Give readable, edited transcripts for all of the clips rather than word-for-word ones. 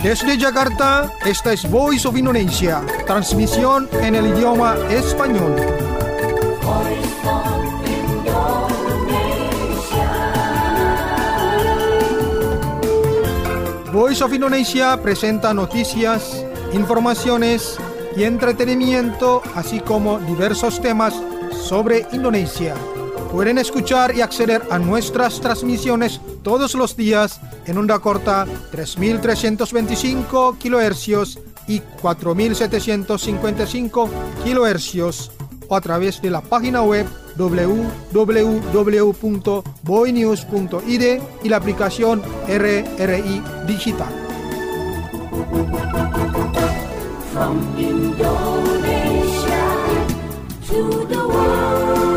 Desde Jakarta, esta es Voice of Indonesia, transmisión en el idioma español. Voice of Indonesia presenta noticias, informaciones y entretenimiento, así como diversos temas sobre Indonesia. Pueden escuchar y acceder a nuestras transmisiones todos los días en onda corta 3.325 kHz y 4.755 kHz o a través de la página web www.boinews.id y la aplicación RRI Digital. From Indonesia to the world.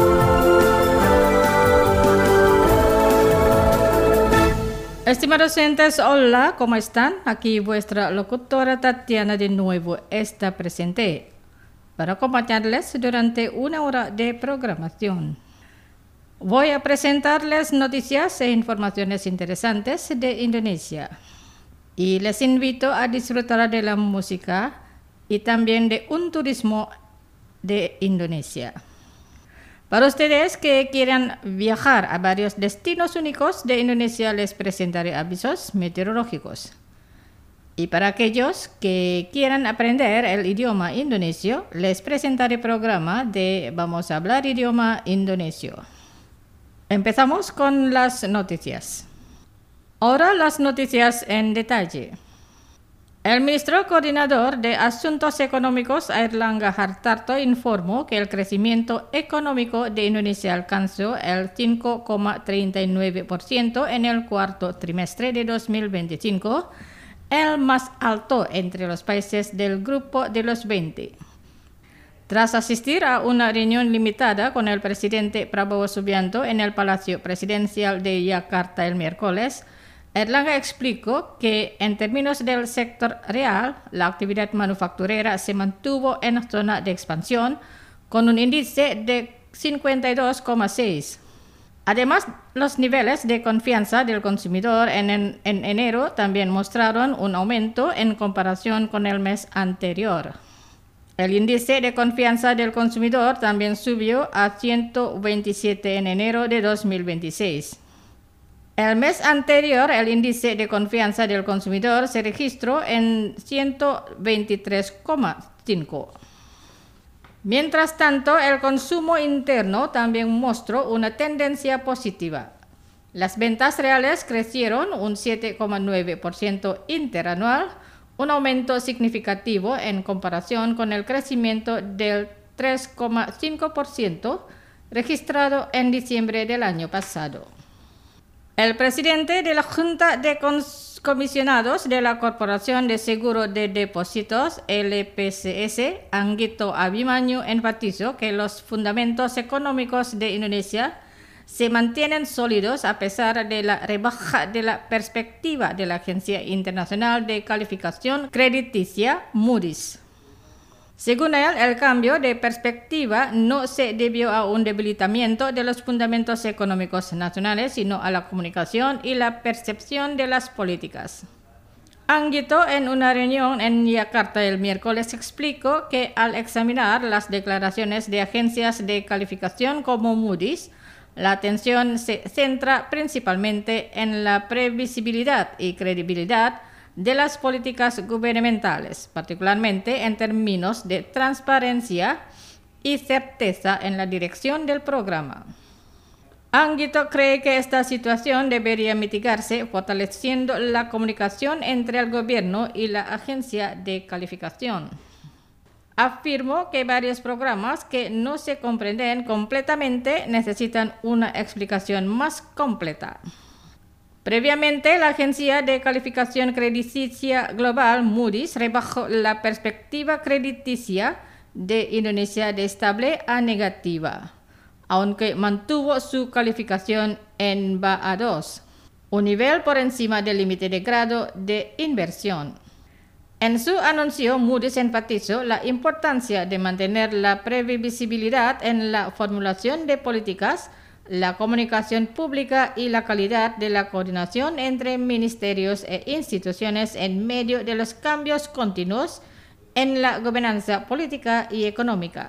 Estimados oyentes, hola, ¿cómo están? Aquí vuestra locutora Tatiana de nuevo está presente para acompañarles durante una hora de programación. Voy a presentarles noticias e informaciones interesantes de Indonesia y les invito a disfrutar de la música y también de un turismo de Indonesia. Para ustedes que quieran viajar a varios destinos únicos de Indonesia, les presentaré avisos meteorológicos. Y para aquellos que quieran aprender el idioma indonesio, les presentaré programa de Vamos a hablar idioma indonesio. Empezamos con las noticias. Ahora las noticias en detalle. El ministro coordinador de Asuntos Económicos, Airlangga Hartarto, informó que el crecimiento económico de Indonesia alcanzó el 5,39% en el cuarto trimestre de 2025, el más alto entre los países del grupo de los 20. Tras asistir a una reunión limitada con el presidente Prabowo Subianto en el Palacio Presidencial de Yakarta el miércoles, Airlangga explicó que en términos del sector real, la actividad manufacturera se mantuvo en zona de expansión con un índice de 52,6. Además, los niveles de confianza del consumidor en enero también mostraron un aumento en comparación con el mes anterior. El índice de confianza del consumidor también subió a 127 en enero de 2026. El mes anterior, el índice de confianza del consumidor se registró en 123,5. Mientras tanto, el consumo interno también mostró una tendencia positiva. Las ventas reales crecieron un 7,9% interanual, un aumento significativo en comparación con el crecimiento del 3,5% registrado en diciembre del año pasado. El presidente de la Junta de Comisionados de la Corporación de Seguro de Depósitos, LPCS, Anggito Abimanyu, enfatizó que los fundamentos económicos de Indonesia se mantienen sólidos a pesar de la rebaja de la perspectiva de la Agencia Internacional de Calificación Crediticia, Moody's. Según él, el cambio de perspectiva no se debió a un debilitamiento de los fundamentos económicos nacionales, sino a la comunicación y la percepción de las políticas. Anggito, en una reunión en Yakarta el miércoles, explicó que al examinar las declaraciones de agencias de calificación como Moody's, la atención se centra principalmente en la previsibilidad y credibilidad de las políticas gubernamentales, particularmente en términos de transparencia y certeza en la dirección del programa. Anggito cree que esta situación debería mitigarse fortaleciendo la comunicación entre el gobierno y la agencia de calificación. Afirmó que varios programas que no se comprenden completamente necesitan una explicación más completa. Previamente, la agencia de calificación crediticia global Moody's rebajó la perspectiva crediticia de Indonesia de estable a negativa, aunque mantuvo su calificación en Ba2, un nivel por encima del límite de grado de inversión. En su anuncio, Moody's enfatizó la importancia de mantener la previsibilidad en la formulación de políticas la comunicación pública y la calidad de la coordinación entre ministerios e instituciones en medio de los cambios continuos en la gobernanza política y económica.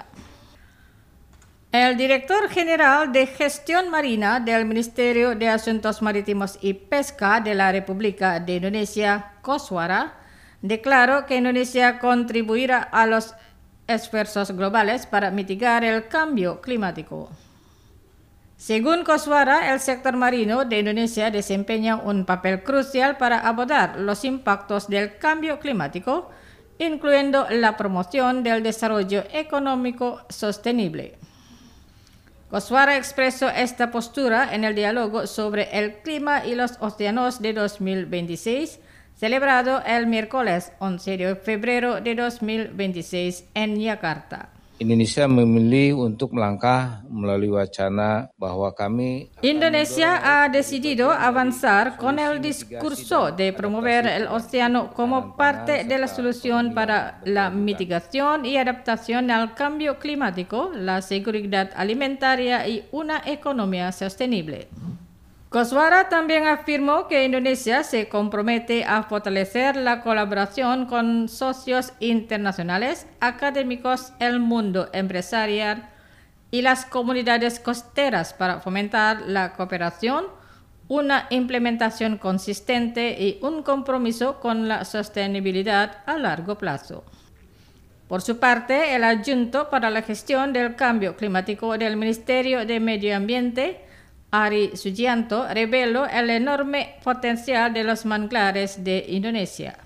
El director general de Gestión Marina del Ministerio de Asuntos Marítimos y Pesca de la República de Indonesia, Koswara, declaró que Indonesia contribuirá a los esfuerzos globales para mitigar el cambio climático. Según Koswara, el sector marino de Indonesia desempeña un papel crucial para abordar los impactos del cambio climático, incluyendo la promoción del desarrollo económico sostenible. Koswara expresó esta postura en el diálogo sobre el clima y los océanos de 2026, celebrado el miércoles 11 de febrero de 2026 en Yakarta. Indonesia memilih untuk melangkah melalui wacana bahwa kami Indonesia ha decidido avanzar con el discurso de promover el océano como parte de la solución para la mitigación y adaptación al cambio climático, la seguridad alimentaria y una economía sostenible. Koswara también afirmó que Indonesia se compromete a fortalecer la colaboración con socios internacionales, académicos, el mundo empresarial y las comunidades costeras para fomentar la cooperación, una implementación consistente y un compromiso con la sostenibilidad a largo plazo. Por su parte, el adjunto para la gestión del cambio climático del Ministerio de Medio Ambiente, Ari Sugianto, reveló el enorme potencial de los manglares de Indonesia,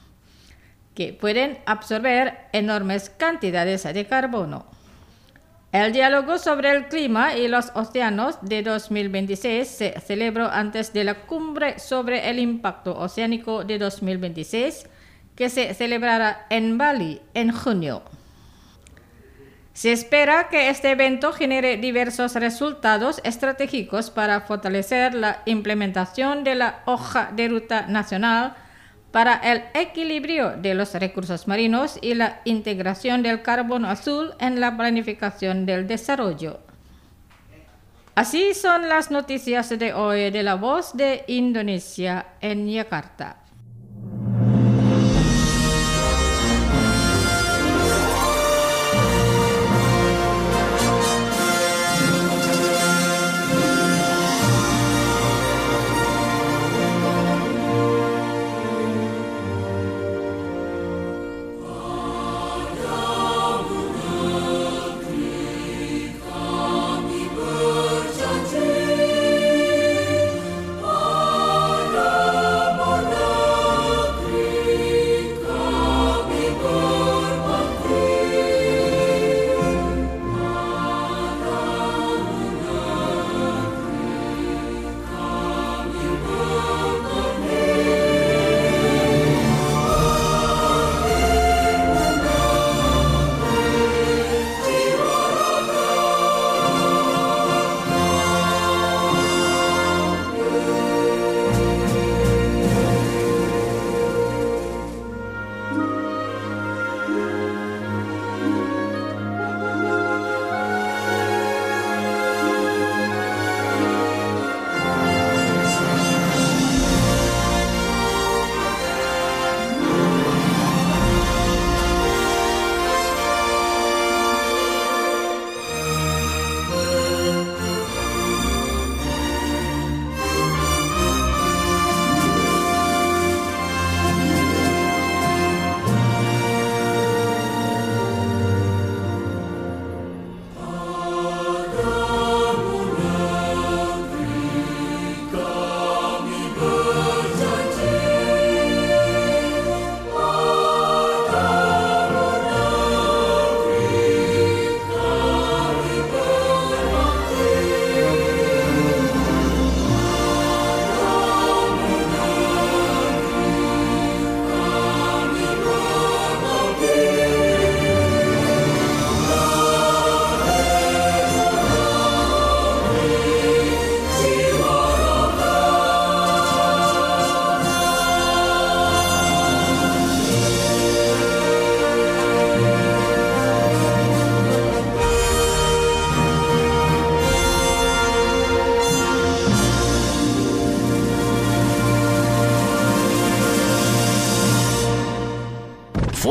que pueden absorber enormes cantidades de carbono. El diálogo sobre el clima y los océanos de 2026 se celebró antes de la cumbre sobre el impacto oceánico de 2026, que se celebrará en Bali en junio. Se espera que este evento genere diversos resultados estratégicos para fortalecer la implementación de la hoja de ruta nacional para el equilibrio de los recursos marinos y la integración del carbono azul en la planificación del desarrollo. Así son las noticias de hoy de La Voz de Indonesia en Yakarta. Pada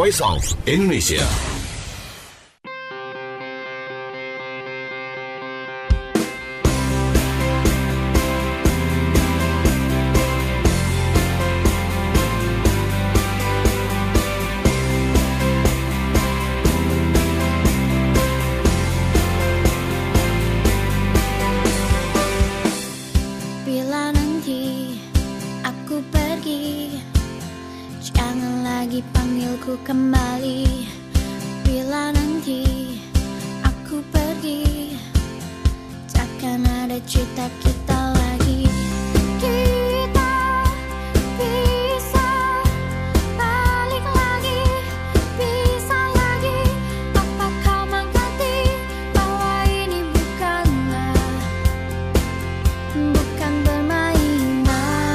Voice of Indonesia. Kembali bila nanti aku pergi, takkan ada cerita kita lagi. Kita bisa balik lagi, bisa lagi. Apa kau mengerti bahwa ini bukan permainan?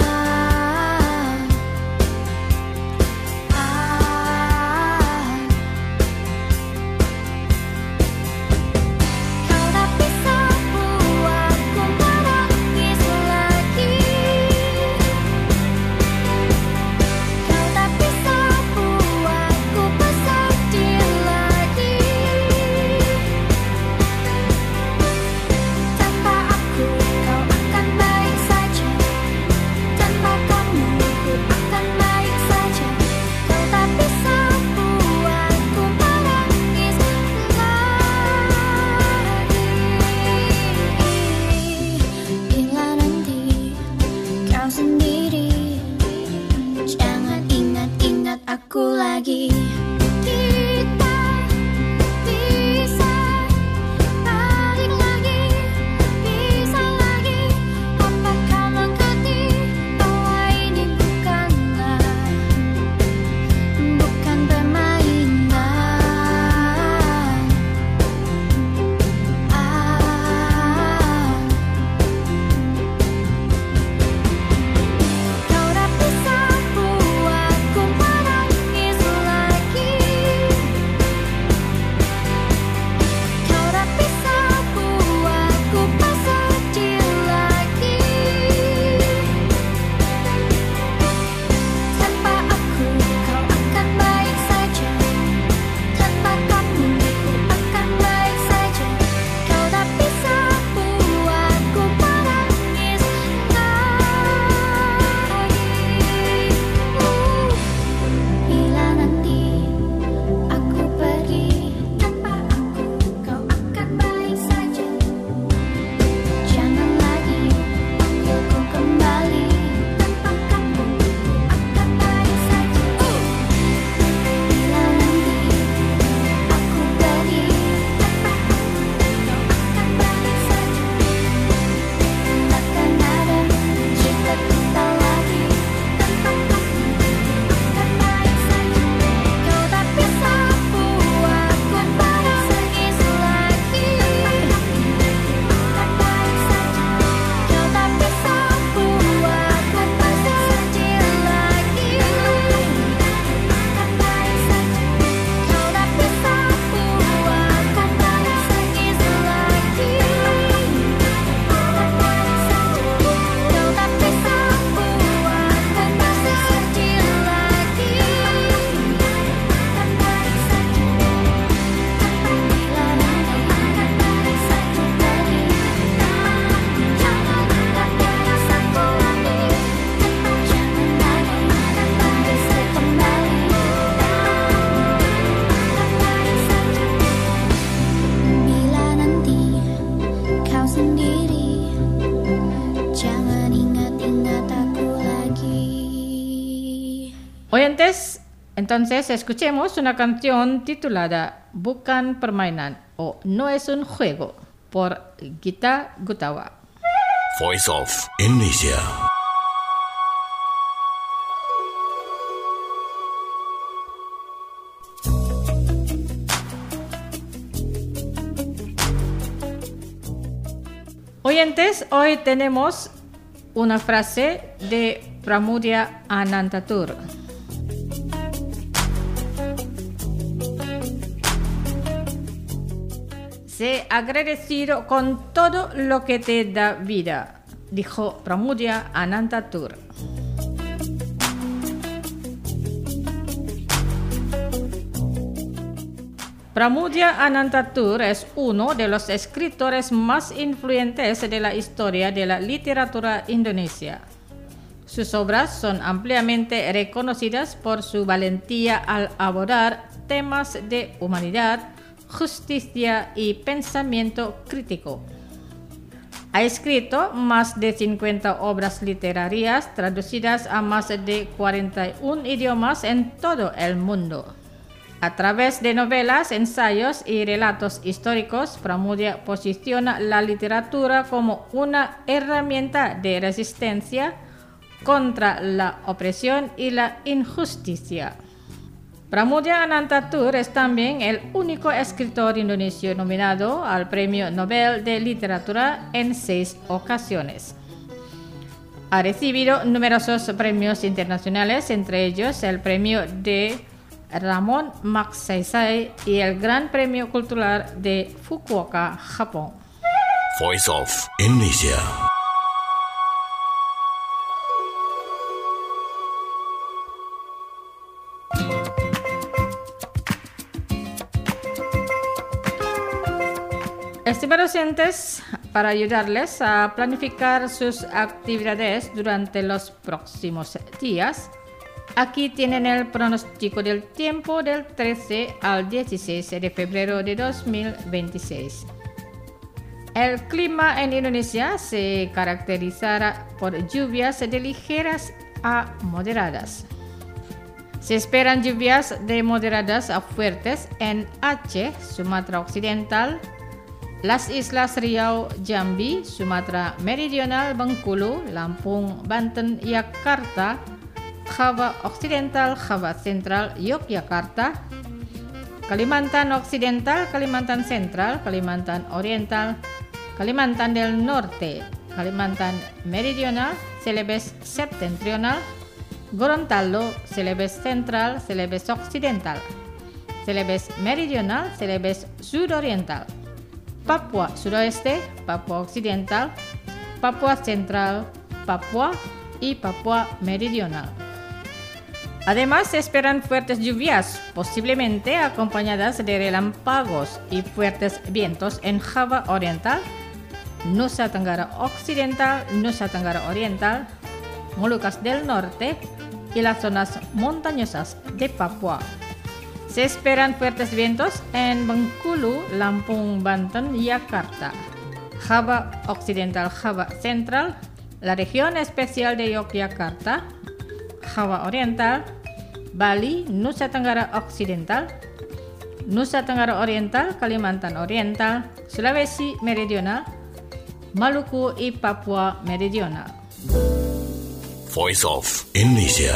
Aku lagi. Kita bisa balik lagi, bisa lagi. Apa kau mengerti bahwa ini bukan permainan? Kau dah bisa buatku menangis lagi. Kau dah bisa buatku bersedih lagi. Tanpa aku kau akan baik saja, tanpa kamu ku akan baik saja. Kau dah bisa buatku menangis lagi. Bila nanti aku pergi, tanpa aku kau akan baik saja. Jangan lagi panggilku kembali, tanpa kamu akan baik saja. Bila nanti aku pergi, tanpa aku kau akan baik saja. Takkan ada cerita kita lagi, tanpa kamu akan baik saja. Kau tak bisa buatku menangis lagi, akan baik saja. Kau tak bisa buatku bersedih lagi, akan baik saja. Kau tak bisa buatku menangis lagi, akan baik saja. Kau tak bisa buatku bersedih lagi, akan baik saja. Bila nanti akan baik saja tadi. Jangan ada rasaku lagi, jangan lagi akan bisa kembali. Akan baik saja. Bila nanti kau sendiri, jangan ingat-ingat aku lagi. Oyentes, entonces escuchemos una canción titulada Bukan Permainan o No es un Juego por Gita Gutawa. Voice of Indonesia. Oyentes, hoy tenemos una frase de Pramudia Anantatur. Sé agradecido con todo lo que te da vida, dijo Pramudia Anantatur. Pramudia Anantatur es uno de los escritores más influyentes de la historia de la literatura indonesia. Sus obras son ampliamente reconocidas por su valentía al abordar temas de humanidad, justicia y pensamiento crítico. Ha escrito más de 50 obras literarias traducidas a más de 41 idiomas en todo el mundo. A través de novelas, ensayos y relatos históricos, Pramudia posiciona la literatura como una herramienta de resistencia contra la opresión y la injusticia. Pramudia Anantatur es también el único escritor indonesio nominado al Premio Nobel de Literatura en 6 ocasiones. Ha recibido numerosos premios internacionales, entre ellos el Premio de Ramon Magsaysay y el Gran Premio Cultural de Fukuoka, Japón. Voice of Indonesia. Estimados oyentes, para ayudarles a planificar sus actividades durante los próximos días, aquí tienen el pronóstico del tiempo del 13 al 16 de febrero de 2026. El clima en Indonesia se caracterizará por lluvias de ligeras a moderadas. Se esperan lluvias de moderadas a fuertes en Aceh, Sumatra Occidental, las Islas Riau, Jambi, Sumatra Meridional, Bengkulu, Lampung, Banten, Jakarta, Java Occidental, Java Central, Yogyakarta, Kalimantan Occidental, Kalimantan Central, Kalimantan Oriental, Kalimantan del Norte, Kalimantan Meridional, Celebes Septentrional, Gorontalo, Celebes Central, Celebes Occidental, Celebes Meridional, Celebes Sudoriental, Papua Sudoeste, Papua Occidental, Papua Central, Papua y Papua Meridional. Además, se esperan fuertes lluvias, posiblemente acompañadas de relámpagos y fuertes vientos en Java Oriental, Nusa Tenggara Occidental, Nusa Tenggara Oriental, Molucas del Norte y las zonas montañosas de Papua. Se esperan fuertes vientos en Bengkulu, Lampung, Banten y Jakarta, Java Occidental, Java Central, la región especial de Yogyakarta, Java Oriental, Bali, Nusa Tenggara Occidental, Nusa Tenggara Oriental, Kalimantan Oriental, Sulawesi Meridional, Maluku y Papua Meridional. Voice of Indonesia.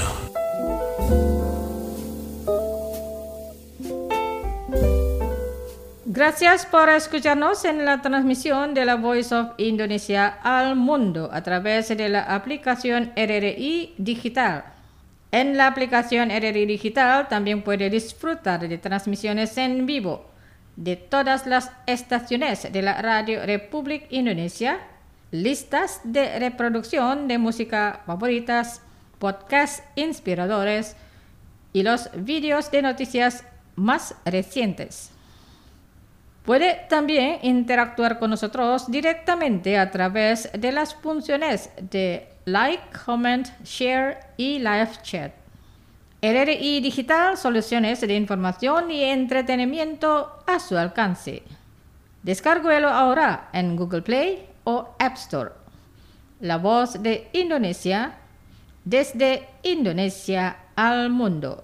Gracias por escucharnos en la transmisión de la Voice of Indonesia al mundo a través de la aplicación RRI Digital. En la aplicación RRI Digital también puede disfrutar de transmisiones en vivo de todas las estaciones de la Radio Republik Indonesia, listas de reproducción de música favoritas, podcasts inspiradores y los vídeos de noticias más recientes. Puede también interactuar con nosotros directamente a través de las funciones de like, comment, share y live chat. RRI Digital, soluciones de información y entretenimiento a su alcance. Descárguelo ahora en Google Play o App Store. La voz de Indonesia, desde Indonesia al mundo.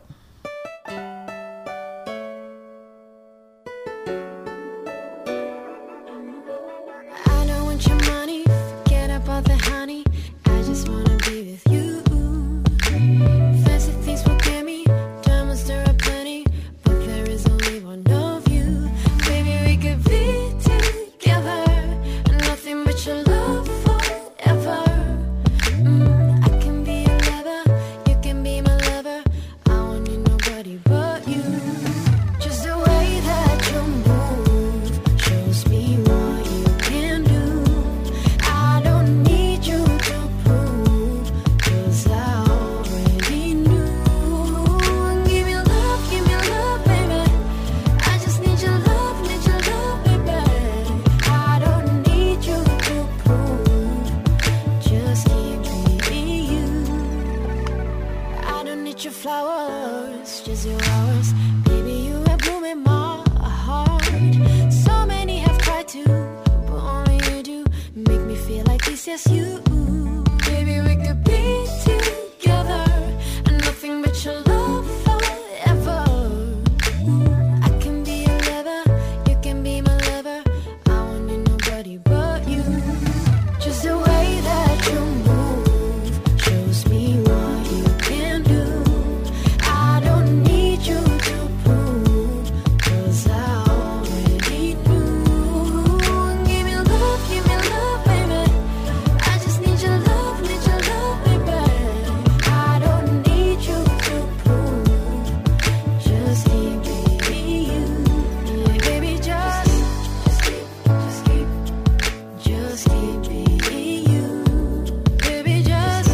I can be your lover, you can be my lover. I want just your hours. Baby, you have blooming my heart. So many have tried to, but only you do make me feel like this, yes you. Baby, we could be together and nothing but your love forever. I can be your lover, you can be my lover. I won't need nobody but you. Just the way that you move shows me what you can do. I don't need you to prove, 'cause I already knew. Give me love, baby. I just need your love, baby. I don't need you to prove, just keep being you. Yeah, baby, just keep being you. Baby, just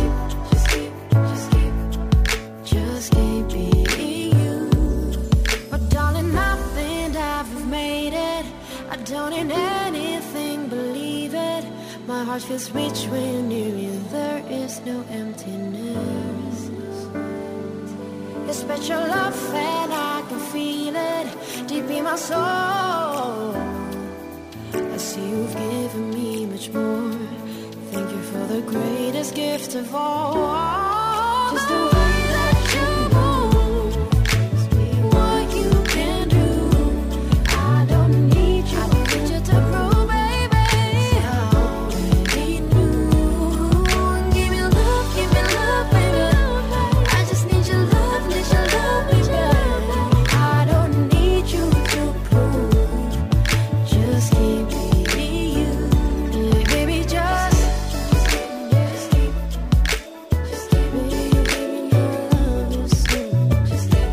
keep being you. But darling, I think I've made it. I don't need anything, believe it. My heart feels rich when you're near. There is no emptiness. Your special love and I can feel it deep in my soul. I see you've given me much more. Thank you for the greatest gift of all. Just the way that you move, what you can do. I don't need you to prove, baby. I already knew. Give me love, baby. I just need your love, baby. I don't need you to prove, just keep being you. Yeah, baby, just keep being your love, you see. Just keep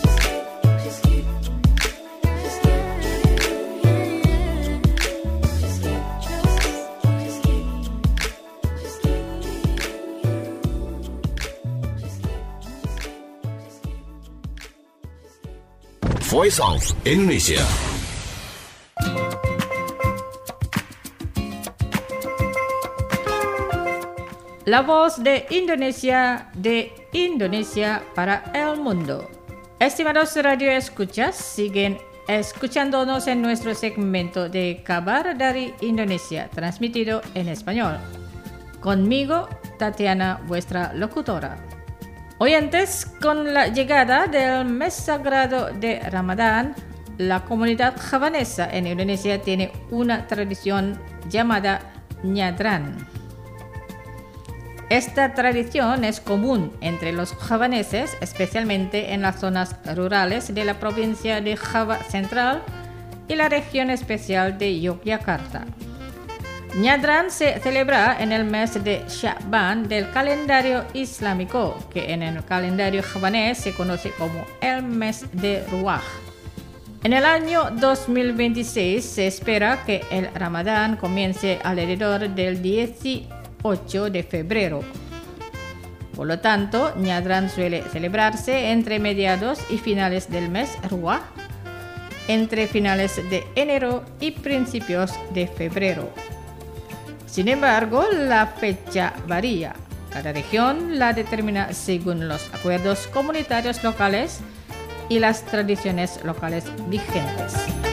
Voice of Indonesia. La voz de Indonesia para el mundo. Estimados radio escuchas, siguen escuchándonos en nuestro segmento de Kabar dari Indonesia, transmitido en español. Conmigo, Tatiana, vuestra locutora. Oyentes, con la llegada del mes sagrado de Ramadán, la comunidad javanesa en Indonesia tiene una tradición llamada Nyadran. Esta tradición es común entre los javaneses, especialmente en las zonas rurales de la provincia de Java Central y la región especial de Yogyakarta. Nyadran se celebra en el mes de Sya'ban del calendario islámico, que en el calendario javanés se conoce como el mes de Ruah. En el año 2026 se espera que el Ramadán comience alrededor del 18 de febrero. Por lo tanto, Nyadran suele celebrarse entre mediados y finales del mes Ruah, entre finales de enero y principios de febrero. Sin embargo, la fecha varía. Cada región la determina según los acuerdos comunitarios locales y las tradiciones locales vigentes.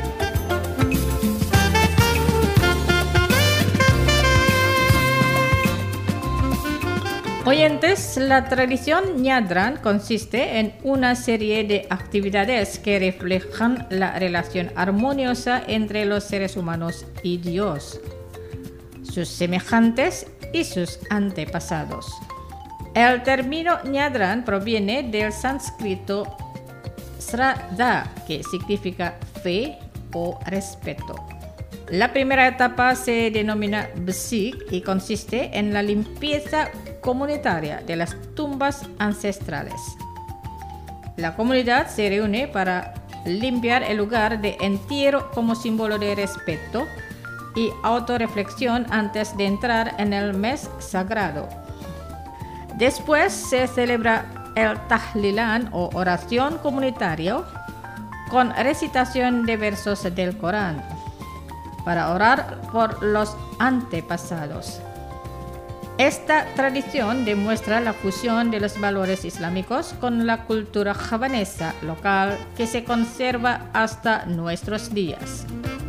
Oyentes, la tradición Nyadran consiste en una serie de actividades que reflejan la relación armoniosa entre los seres humanos y Dios, sus semejantes y sus antepasados. El término Nyadran proviene del sánscrito Sraddha, que significa fe o respeto. La primera etapa se denomina Besik y consiste en la limpieza comunitaria de las tumbas ancestrales. La comunidad se reúne para limpiar el lugar de entierro como símbolo de respeto y autorreflexión antes de entrar en el mes sagrado. Después se celebra el Tahlilan o oración comunitaria con recitación de versos del Corán para orar por los antepasados. Esta tradición demuestra la fusión de los valores islámicos con la cultura javanesa local que se conserva hasta nuestros días.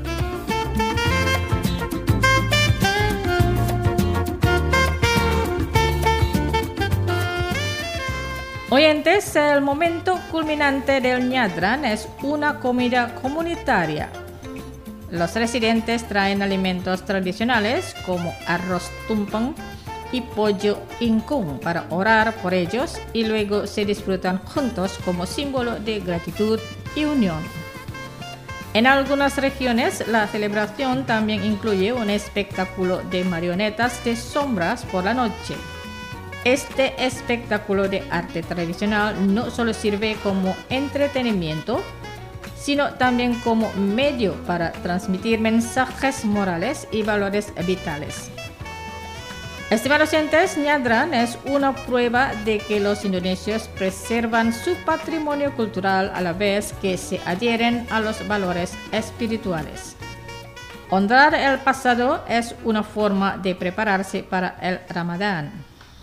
Oyentes, el momento culminante del Ñadran es una comida comunitaria. Los residentes traen alimentos tradicionales como arroz tumpeng y pollo ingkung para orar por ellos y luego se disfrutan juntos como símbolo de gratitud y unión. En algunas regiones, la celebración también incluye un espectáculo de marionetas de sombras por la noche. Este espectáculo de arte tradicional no solo sirve como entretenimiento, sino también como medio para transmitir mensajes morales y valores vitales. Estimados oyentes, Ñadran es una prueba de que los indonesios preservan su patrimonio cultural a la vez que se adhieren a los valores espirituales. Honrar el pasado es una forma de prepararse para el Ramadán.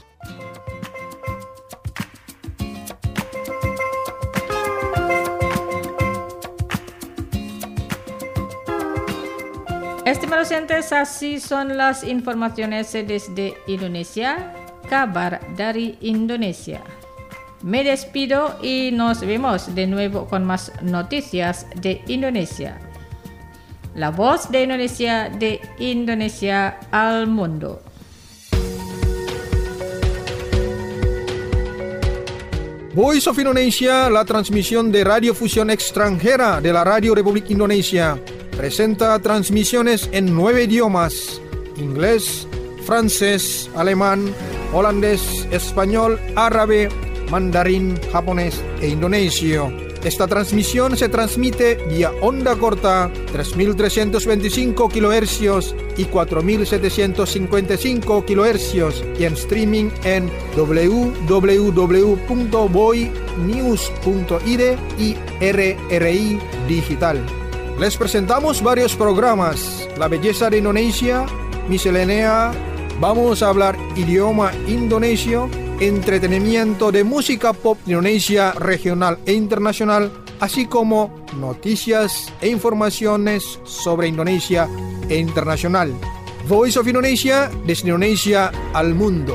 Estimados oyentes, así son las informaciones desde Indonesia, kabar dari Indonesia. Me despido y nos vemos de nuevo con más noticias de Indonesia. La voz de Indonesia al mundo. Voice of Indonesia, la transmisión de radiofusión extranjera de la Radio Republik Indonesia, presenta transmisiones en 9 idiomas: inglés, francés, alemán, holandés, español, árabe, mandarín, japonés e indonesio. Esta transmisión se transmite vía onda corta 3.325 kHz y 4.755 kHz y en streaming en www.boinews.id y RRI Digital. Les presentamos varios programas: La belleza de Indonesia, Miscelánea, vamos a hablar idioma indonesio, entretenimiento de música pop Indonesia regional e internacional, así como noticias e informaciones sobre Indonesia e internacional. Voice of Indonesia, desde Indonesia al mundo.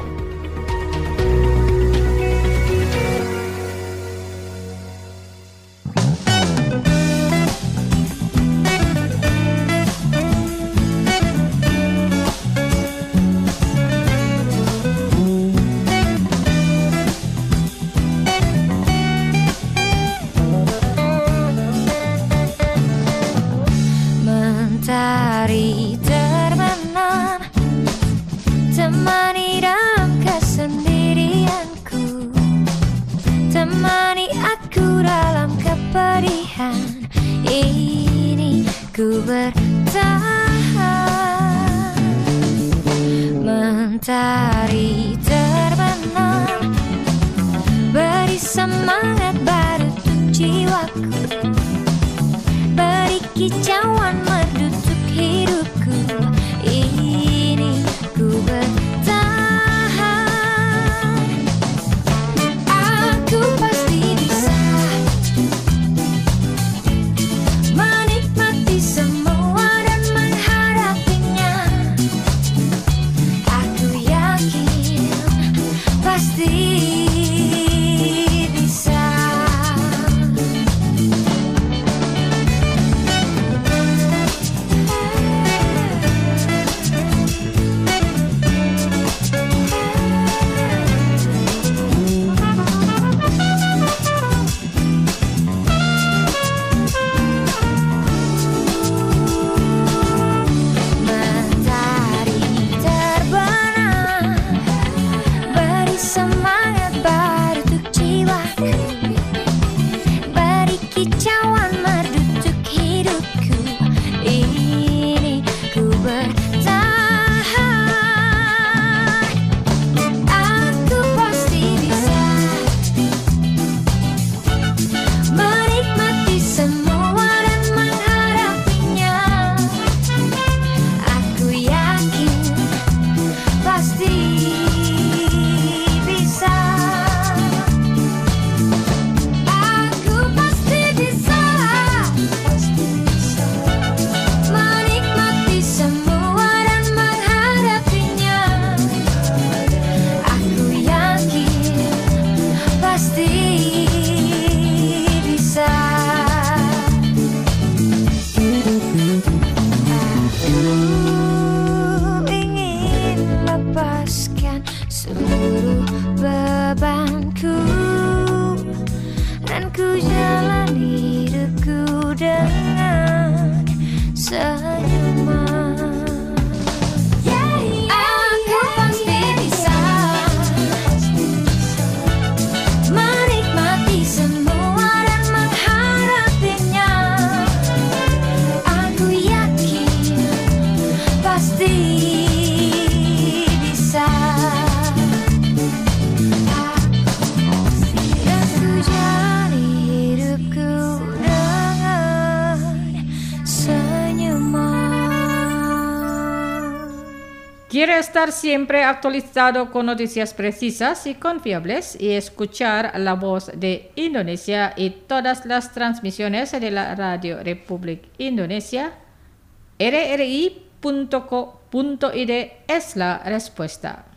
Mentari terbenam, temani dalam kesendirianku, temani aku dalam kepedihan ini, ku bertahan. Mentari terbenam, beri semangat baru untuk jiwaku, beri kicauan merdu untuk hidupku ini, ku bertahan. Aku pasti bisa menikmati semua dan menghadapinya. Aku yakin pasti bisa. pasti bisa. Aku jali hidupku dengan senyuman. ¿Quiere estar siempre actualizado con noticias precisas y confiables y escuchar la voz de Indonesia y todas las transmisiones de la Radio Republik Indonesia? rri.co.id es la respuesta.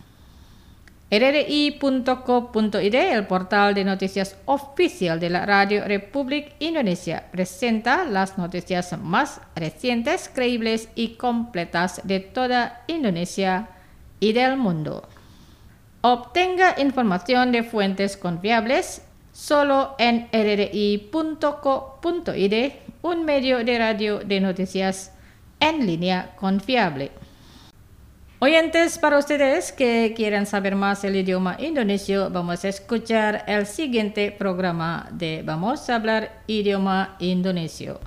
rri.co.id, el portal de noticias oficial de la Radio Republik Indonesia, presenta las noticias más recientes, creíbles y completas de toda Indonesia y del mundo. Obtenga información de fuentes confiables solo en rri.co.id, un medio de radio de noticias en línea confiable. Oyentes, para ustedes que quieren saber más el idioma indonesio, vamos a escuchar el siguiente programa de Vamos a hablar idioma indonesio.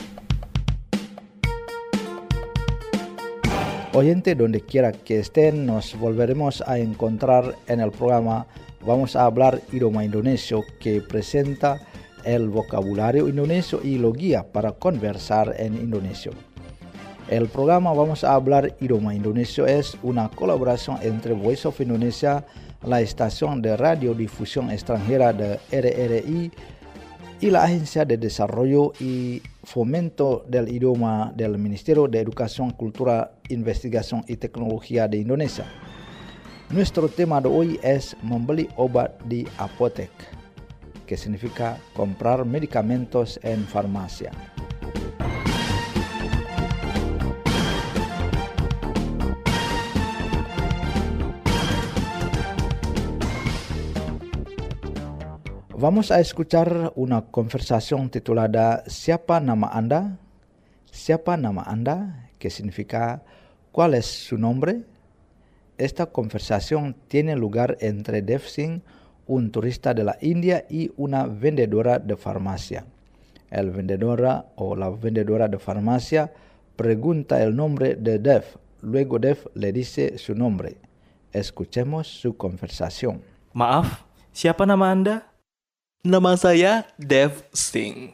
Oyente, donde quiera que estén, nos volveremos a encontrar en el programa Vamos a hablar idioma indonesio, que presenta el vocabulario indonesio y lo guía para conversar en indonesio. El programa Vamos a hablar idioma indonesio es una colaboración entre Voice of Indonesia, la estación de radiodifusión extranjera de RRI, y la Agencia de Desarrollo y Fomento del Idioma del Ministerio de Educación, Cultura, Investigación y Tecnología de Indonesia. Nuestro tema de hoy es membeli obat di apotek, que significa comprar medicamentos en farmacia. Vamos a escuchar una conversación titulada ¿Siapa nama Anda? ¿Siapa nama Anda? Que significa ¿cuál es su nombre? Esta conversación tiene lugar entre Dev Singh, un turista de la India, y una vendedora de farmacia. El vendedora o la vendedora de farmacia pregunta el nombre de Dev. Luego Dev le dice su nombre. Escuchemos su conversación. Maaf, siapa nama Anda? Nama saya Dev Singh.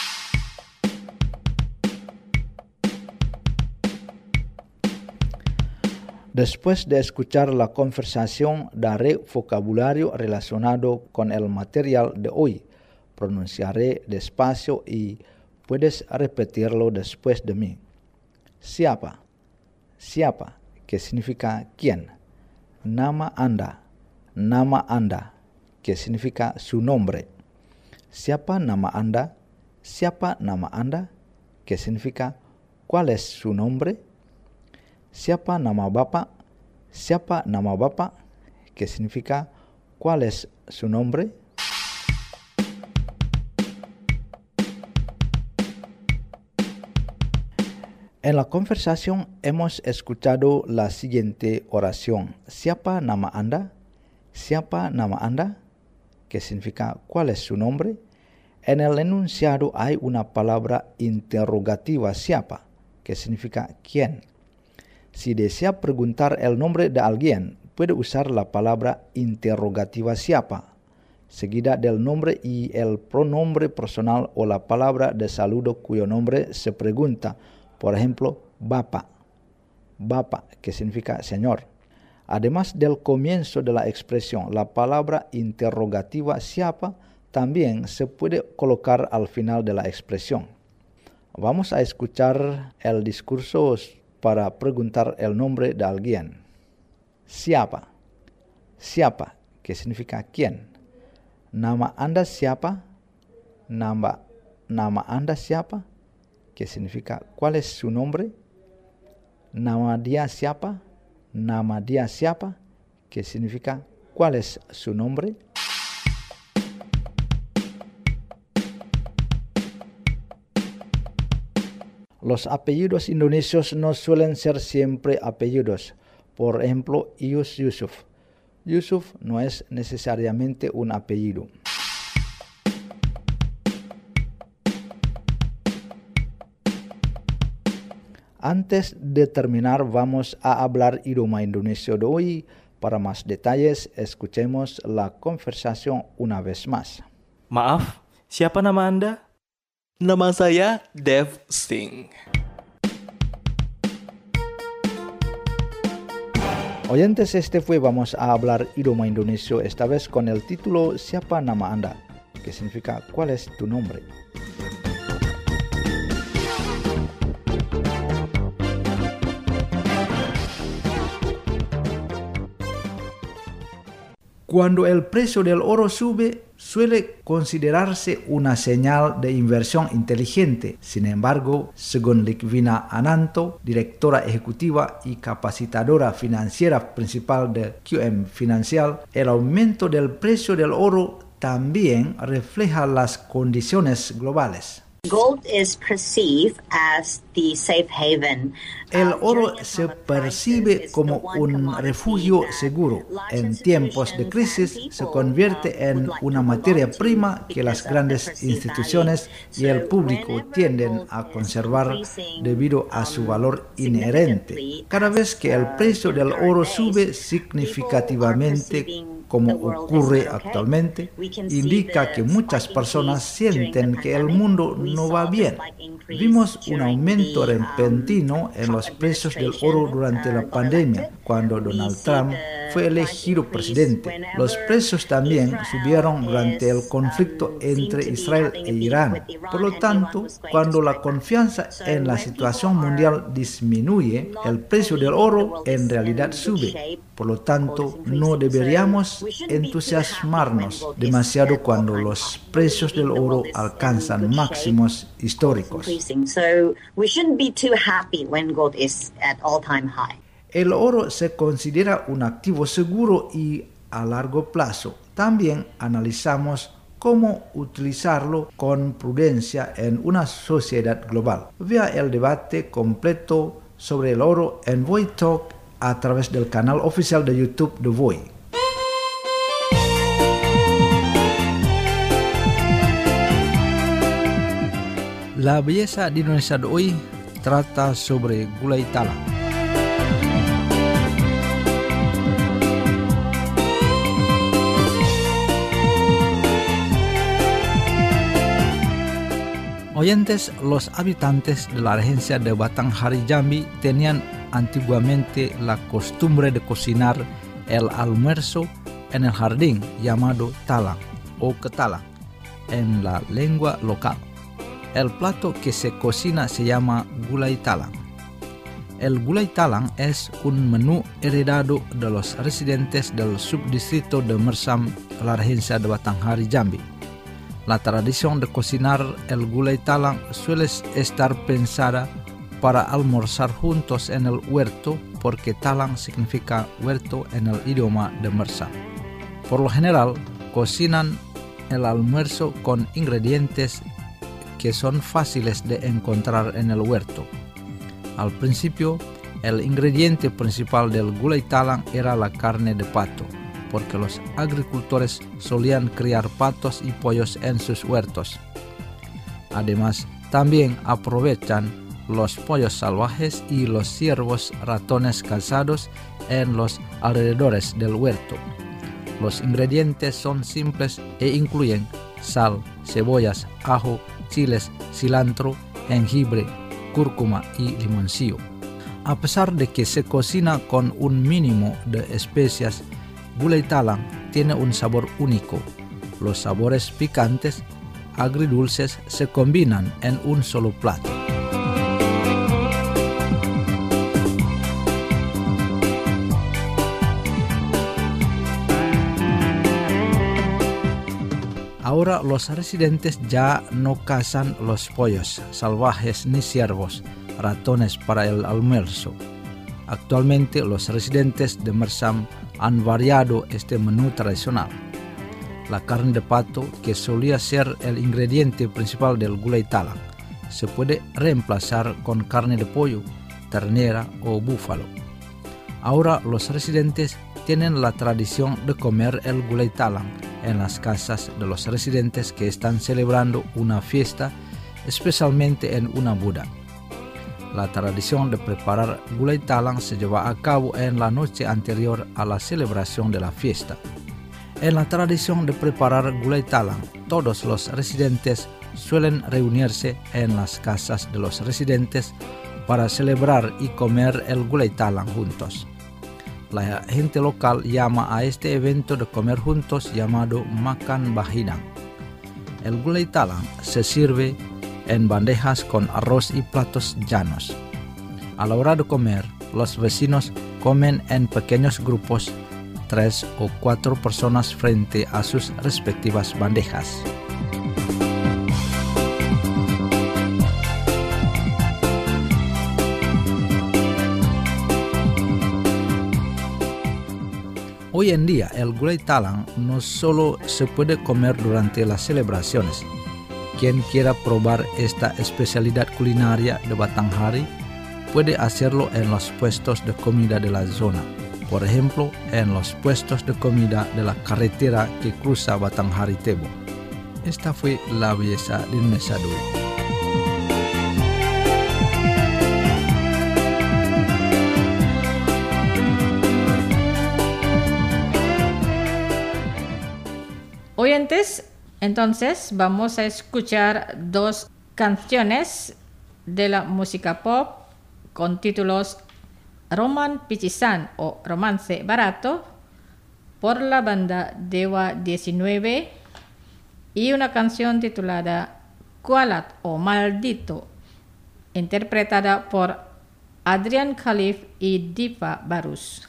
Después de escuchar la conversación, daré vocabulario relacionado con el material de hoy. Pronunciaré despacio y puedes repetirlo después de mí. Siapa. Siapa, que significa quién. Nama Anda. Nama Anda, que significa su nombre. Siapa nama Anda? Siapa nama Anda? Que significa ¿cuál es su nombre? Siapa nama Bapak? Siapa nama Bapak? Que significa ¿cuál es su nombre? En la conversación hemos escuchado la siguiente oración. Siapa nama Anda? Siapa nama Anda? Que significa ¿cuál es su nombre? En el enunciado hay una palabra interrogativa siapa, que significa quién. Si desea preguntar el nombre de alguien, puede usar la palabra interrogativa siapa, seguida del nombre y el pronombre personal o la palabra de saludo cuyo nombre se pregunta. Por ejemplo, Bapak. Bapak, que significa señor. Además del comienzo de la expresión, la palabra interrogativa siapa también se puede colocar al final de la expresión. Vamos a escuchar el discurso para preguntar el nombre de alguien. Siapa. Siapa, que significa quién. Nama Anda siapa? Nama Anda siapa? Que significa ¿cuál es su nombre? Nama dia siapa? Nama dia siapa? Que significa ¿cuál es su nombre? Los apellidos indonesios no suelen ser siempre apellidos. Por ejemplo, Ius Yusuf. Yusuf no es necesariamente un apellido. Antes de terminar, vamos a hablar idioma Indonesia de hoy. Para más detalles, escuchemos la conversación una vez más. Maaf, siapa nama Anda? Nama saya Dev Singh. Oyentes, vamos a hablar idioma Indonesia, esta vez con el título Siapa nama Anda, que significa ¿cuál es tu nombre? Cuando el precio del oro sube, suele considerarse una señal de inversión inteligente. Sin embargo, según Likvina Ananto, directora ejecutiva y capacitadora financiera principal de QM Financial, el aumento del precio del oro también refleja las condiciones globales. Gold is perceived as the safe haven. El oro se percibe como un refugio seguro. En tiempos de crisis se convierte en una materia prima que las grandes instituciones y el público tienden a conservar debido a su valor inherente. Cada vez que el precio del oro sube significativamente, como ocurre actualmente, indica que muchas personas sienten que el mundo no va bien. Vimos un aumento repentino en los precios del oro durante la pandemia, cuando Donald Trump fue elegido presidente. Los precios también subieron durante el conflicto entre Israel e Irán. Por lo tanto, cuando la confianza en la situación mundial disminuye, el precio del oro en realidad sube. Por lo tanto, no deberíamos entusiasmarnos demasiado cuando los precios del oro alcanzan máximos históricos. El oro se considera un activo seguro y a largo plazo. También analizamos cómo utilizarlo con prudencia en una sociedad global. Vea el debate completo sobre el oro en Voi Talk a través del canal oficial de YouTube de Voi. La belleza de Indonesia de hoy trata sobre gulai talang. Oyentes, los habitantes de la regencia de Batanghari Jambi tenían antiguamente la costumbre de cocinar el almuerzo en el jardín llamado talang o ketalang en la lengua local. El plato que se cocina se llama gulai talang. El gulai talang es un menú heredado de los residentes del subdistrito de Mersam, la regencia de Batanghari Jambi. La tradición de cocinar el gulai talang suele estar pensada para almorzar juntos en el huerto, porque talang significa huerto en el idioma de Mersam. Por lo general, cocinan el almuerzo con ingredientes que son fáciles de encontrar en el huerto. Al principio, el ingrediente principal del gulai talang era la carne de pato, porque los agricultores solían criar patos y pollos en sus huertos. Además, también aprovechan los pollos salvajes y los ciervos ratones cazados en los alrededores del huerto. Los ingredientes son simples e incluyen sal, cebollas, ajo, chiles, cilantro, jengibre, cúrcuma y limoncillo. A pesar de que se cocina con un mínimo de especias, gulai talang tiene un sabor único. Los sabores picantes, agridulces se combinan en un solo plato. Ahora los residentes ya no cazan los pollos salvajes ni ciervos, ratones para el almuerzo. Actualmente los residentes de Mersam han variado este menú tradicional. La carne de pato, que solía ser el ingrediente principal del gulai talang, se puede reemplazar con carne de pollo, ternera o búfalo. Ahora los residentes tienen la tradición de comer el gulai talang en las casas de los residentes que están celebrando una fiesta, especialmente en una boda. la tradición de preparar gulai talang se lleva a cabo en la noche anterior a la celebración de la fiesta. En la tradición de preparar gulai talang, todos los residentes suelen reunirse en las casas de los residentes para celebrar y comer el gulai talang juntos. La gente local llama a este evento de comer juntos llamado makan bahinang. El gulai talang se sirve en bandejas con arroz y platos llanos. A la hora de comer, los vecinos comen en pequeños grupos, 3 o 4 personas frente a sus respectivas bandejas. Hoy en día, el gulai talang no solo se puede comer durante las celebraciones. Quien quiera probar esta especialidad culinaria de Batanghari puede hacerlo en los puestos de comida de la zona. Por ejemplo, en los puestos de comida de la carretera que cruza Batanghari Tebo. Esta fue la belleza de Indonesia dulu. Oyentes, entonces vamos a escuchar 2 canciones de la música pop con títulos Roman Picisan o Romance Barato por la banda Dewa 19 y una canción titulada Kualat o Maldito interpretada por Adrian Khalif y Diva Barus.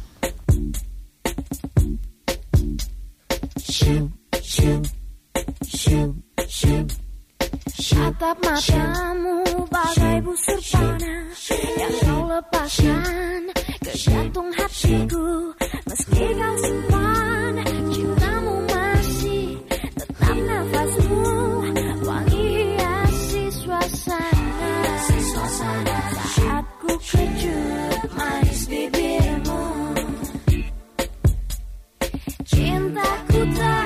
Tatap matamu bagai busur panah yang kau lepaskan ke jantung hatiku. Meski kau simpan cintamu masih tetap nafasmu wangi hiasi suasana. Saat ku kecut manis bibirmu, cintaku tak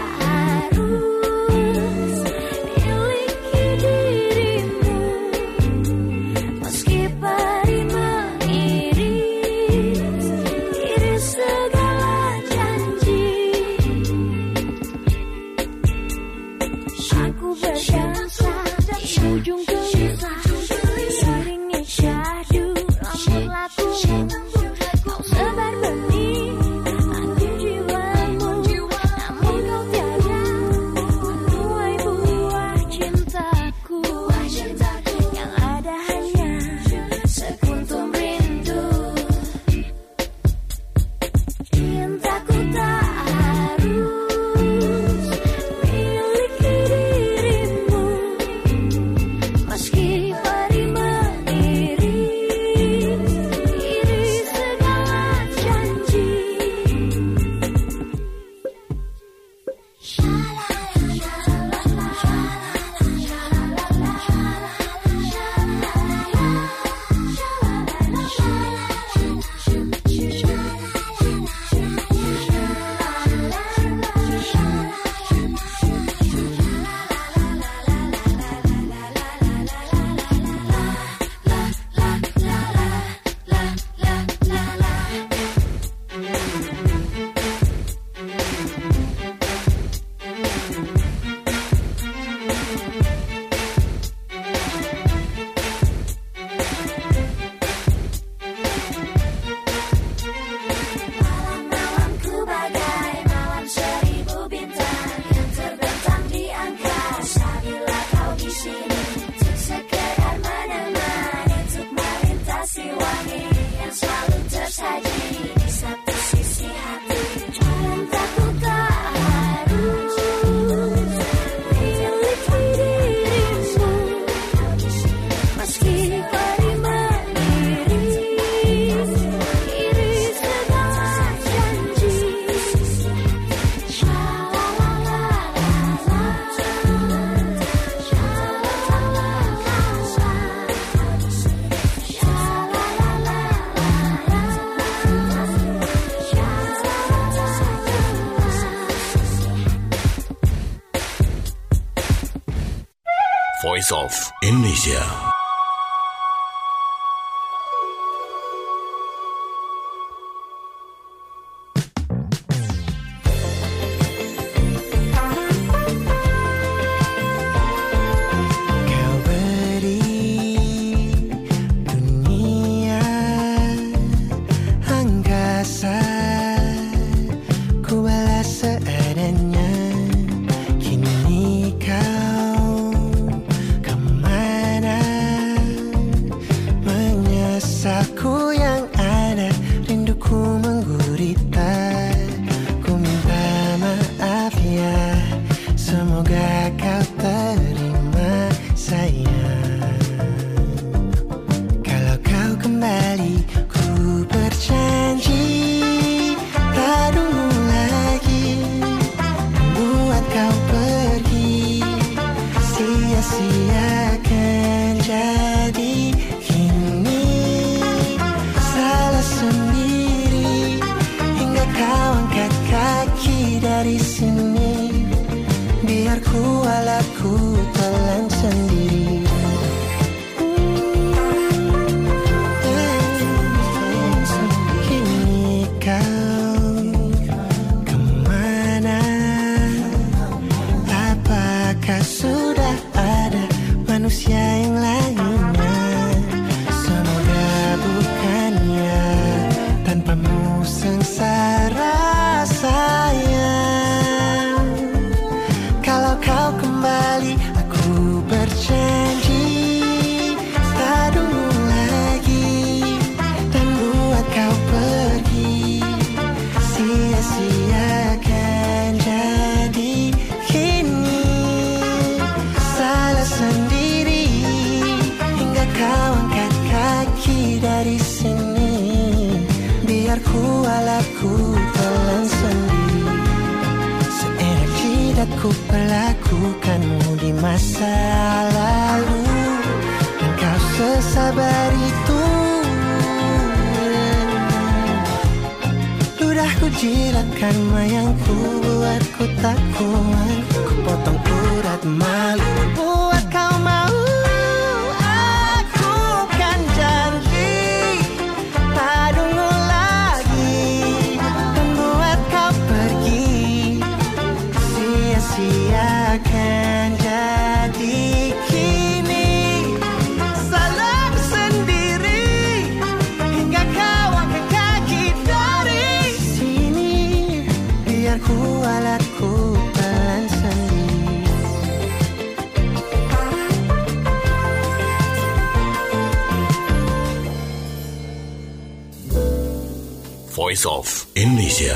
Voice of Indonesia. aku telan sendiri. Seenak jidatku perlakukanmu di masa lalu, dan kau sesabar itu. Ludahku jilatkan mayangku, buatku tak kuat. Ku potong urat malu, buat kau mau. Aku kan janji tak tunggu lagi, dan buat kau pergi. Sia-sia kan jadi kini. Salah sendiri hingga kau angkat kaki dari sini. Biar kualatku pelan sendiri. Voice of Indonesia.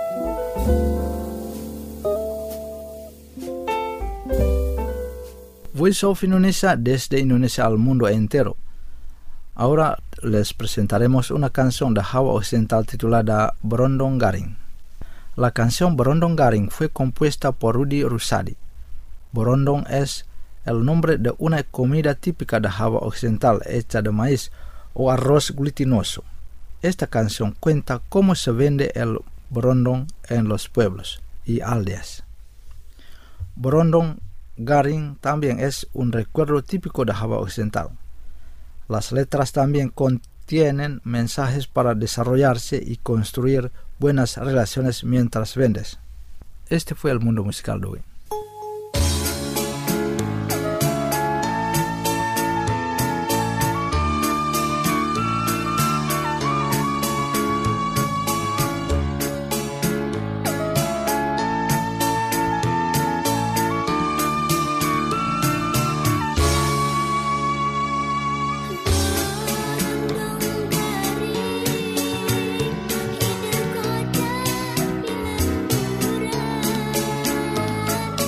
Voice of Indonesia desde Indonesia al mundo entero. Ahora les presentaremos una canción de Java Occidental titulada Berondong Garing. La canción Berondong Garing fue compuesta por Rudy Rusadi. Berondong es el nombre de una comida típica de Java Occidental hecha de maíz o arroz glutinoso. Esta canción cuenta cómo se vende el berondong en los pueblos y aldeas. Berondong Garing también es un recuerdo típico de Java Occidental. Las letras también contienen mensajes para desarrollarse y construir buenas relaciones mientras vendes. Este fue el mundo musical de hoy. Berondong garing, ide kota bilang murah.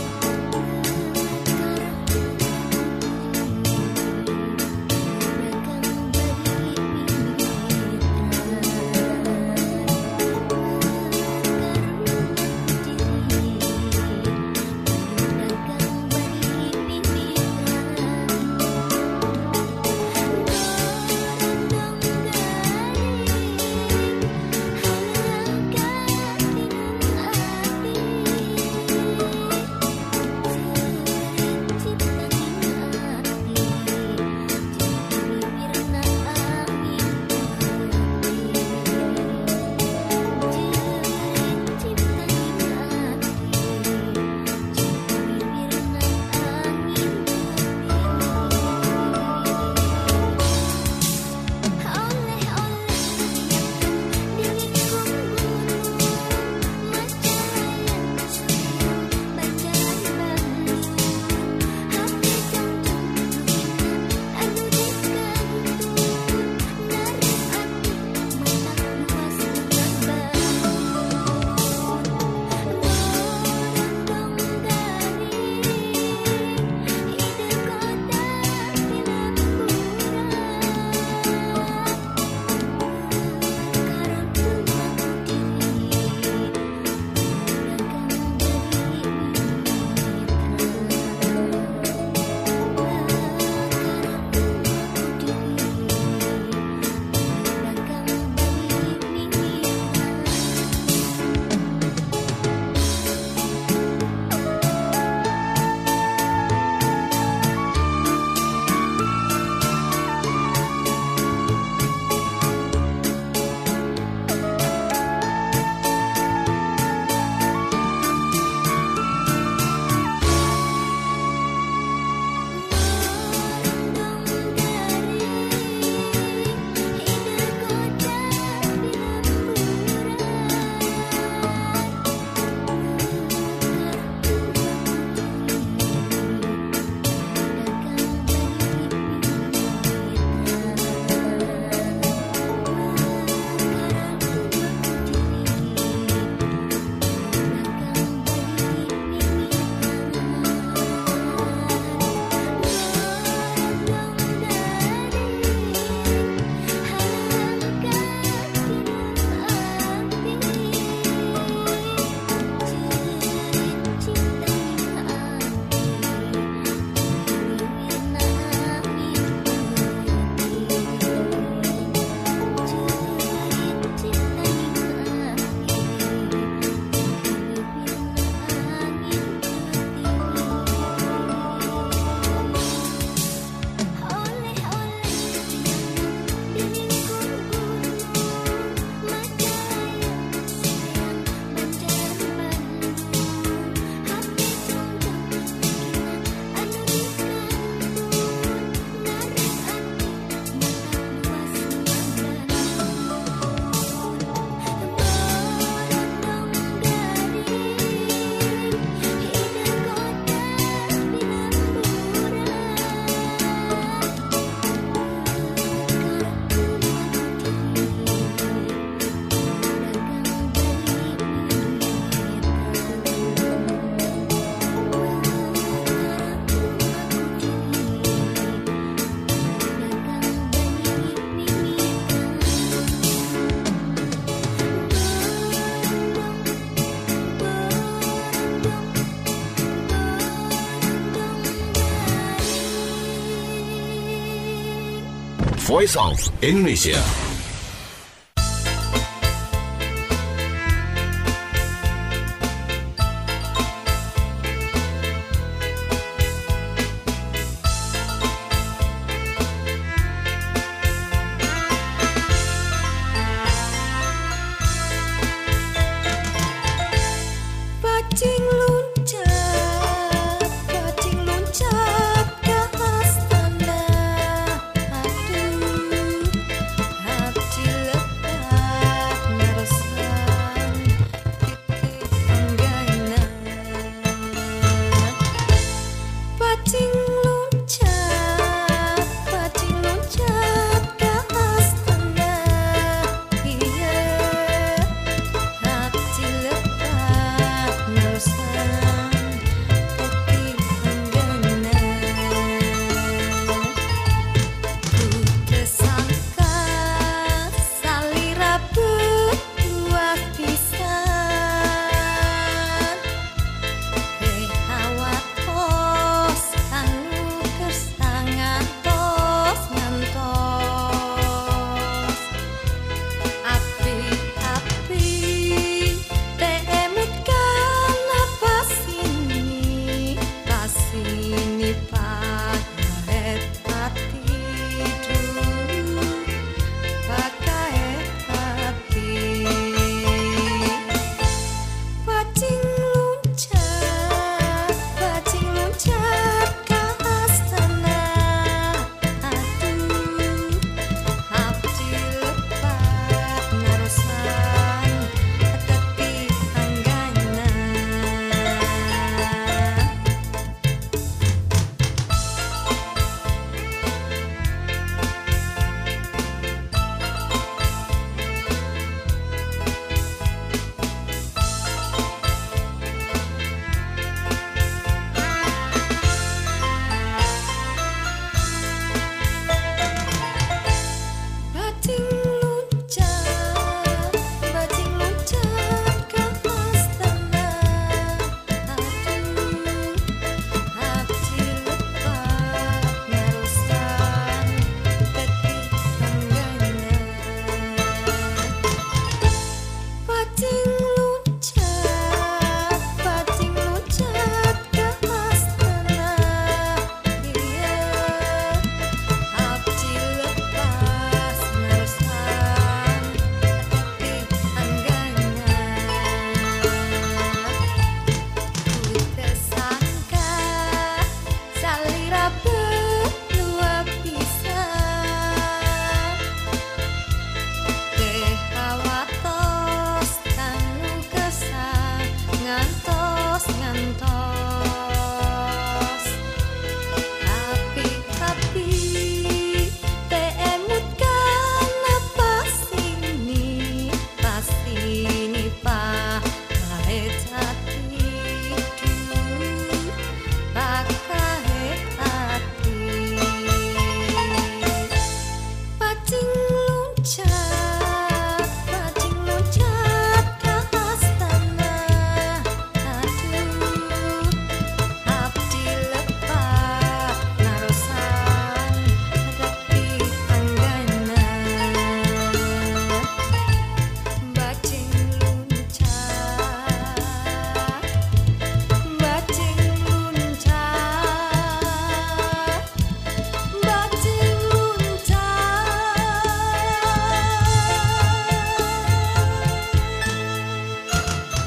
Voice of Indonesia.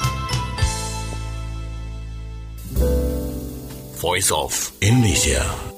Voice of Indonesia.